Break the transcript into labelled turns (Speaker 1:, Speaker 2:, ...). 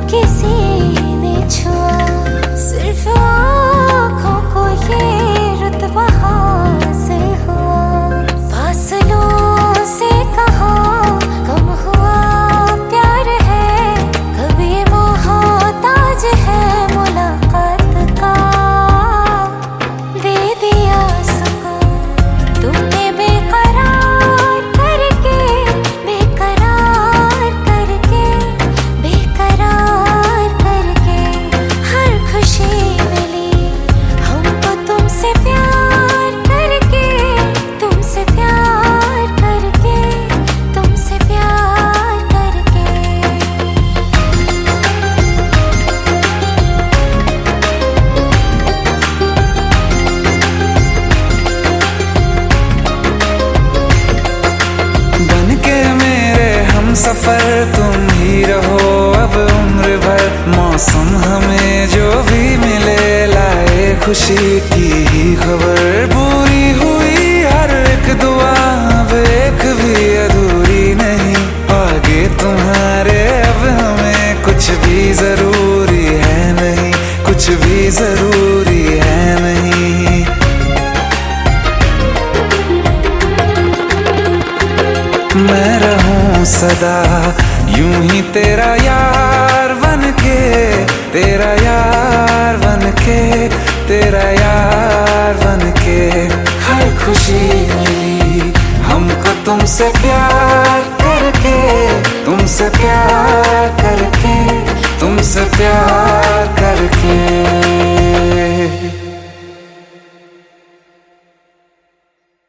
Speaker 1: किसी ने छुआ, सिर्फ आँखों को ये रुतबा हासिल हुआ। फासलों से कहा कम हुआ प्यार है, कभी ये मोहताज है मुलाकात का। दे दिया सुकून तुमने बेकरार करके, बेकरार करके, बेकरार करके। हर खुशी मिली हमको तुमसे प्यार करके, तुमसे प्यार करके, तुमसे प्यार करके।
Speaker 2: बनके मेरे हम सफर तुम ही रहो अब उम्र भर। मौसम हमें जो भी मिले लाए खुशी की ही खबर। पूरी हुई हर एक दुआ अब एक भी अधूरी नहीं। आगे तुम्हारे अब हमें कुछ भी जरूरी है नहीं, कुछ भी जरूरी है नहीं। मैं रहूं सदा यूं ही तेरा यार बनके, तेरा यार बनके, तेरा यार बनके। हर खुशी मिली हमको तुमसे प्यार करके, तुमसे प्यार करके, तुमसे प्यार करके।